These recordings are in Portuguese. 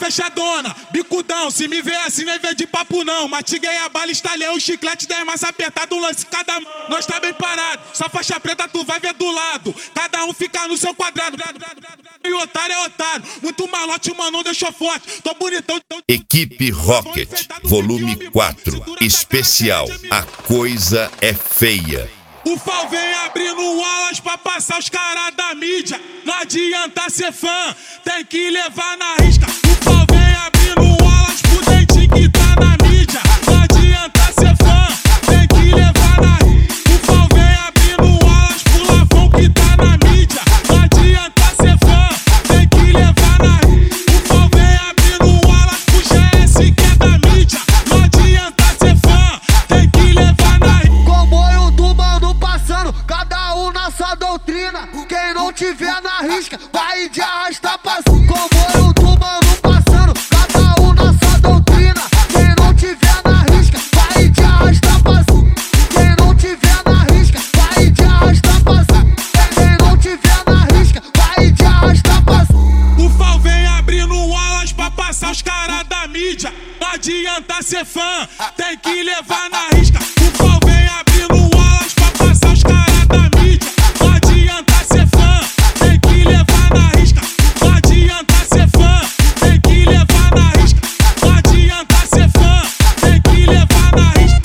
fechadona, bicudão, se me vê assim nem vê de papo não. Matiguei a bala, estalhei o chiclete, 10 massa apertado, um lance cada mão. Nós tá bem parado, só faixa preta tu vai ver do lado. Cada um fica no seu quadrado. E otário é otário, muito malote, mano, não deixou forte. Tô bonitão. Equipe Rocket, volume 4, especial, a coisa é feia. O Fal vem abrindo alas pra passar os caras da mídia. Não adianta ser fã, tem que levar na risca. O Fal vem abrindo alas pro dentinho que tá na mídia. Não adianta ser fã, tem que levar na risca. O Fal vem abrindo alas pro Lafão que tá na mídia. Não adianta ser fã, tem que levar na risca. O Fal vem abrindo alas pro GS que é da mídia. Não adianta ser fã, tem que levar na risca. Comboio do mano passando, cada um na sua doutrina. Quem não tiver na risca, vai de arrasta pra cima. Comboio do mano passando, cada um na sua doutrina. Quem não tiver na risca, vai de arrasta pra cima. Quem não tiver na risca, vai de arrasta pra cima. Quem não tiver na risca, vai de arrasta pra cima. O Fal vem abrindo alas pra passar os caras da mídia. Não adianta ser fã, tem que levar na risca. O Fal vem abrindo alas pra passar os caras da mídia. Não adianta ser fã, tem que levar na risca. Não adianta ser fã, tem que levar na risca. Não adianta ser fã, tem que levar na risca.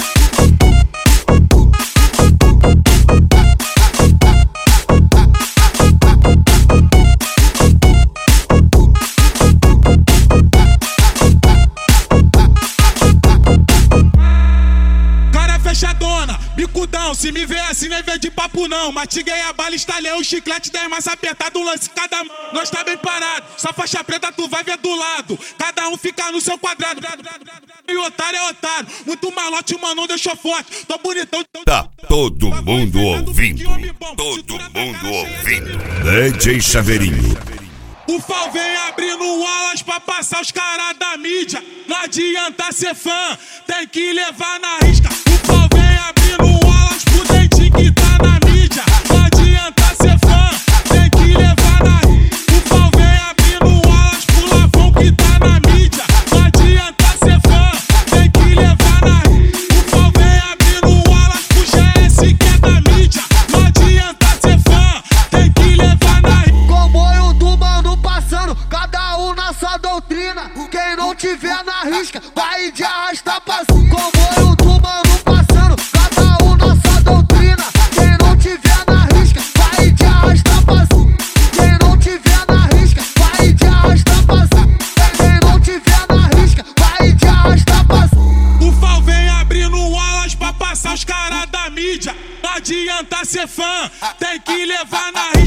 Cara fechadona, bicudão, se me vê assim nem vê de papo não. Matiguei a bala, estalhei o chiclete, 10 massa apertado, um lance cada mão. Nós tá bem parado, só faixa preta tu vai ver do lado. Cada um fica no seu quadrado. E otário é otário, muito malote, mano, não deixou forte. Tô bonitão. Tá todo mundo ouvindo, todo mundo ouvindo. DJ Chaveirinho. O Fal vem abrindo alas pra passar os caras da mídia. Não adianta ser fã, tem que levar na risca. O Fal vem abrindo alas pro dentinho que tá na mídia. Não adianta ser fã, tem que levar na risca. O Fal vem abrindo alas pro Lafão que tá na mídia. Não adianta ser fã, tem que levar na risca. O Fal vem abrindo alas pro GS que é da mídia. Não adianta ser fã, tem que levar na risca. Comboio do mano passando, cada um na sua doutrina. Quem não tiver na risca, vai de arrasta pra cima. Comboio do mano passando, cada um na sua doutrina. Quem não tiver na risca, vai de arrasta pra cima. Quem não tiver na risca, vai de arrasta pra cima. Quem não tiver na risca, vai de arrasta pra cima. O Fal vem abrindo alas pra passar os caras da mídia. Não adianta ser fã, tem que levar na risca.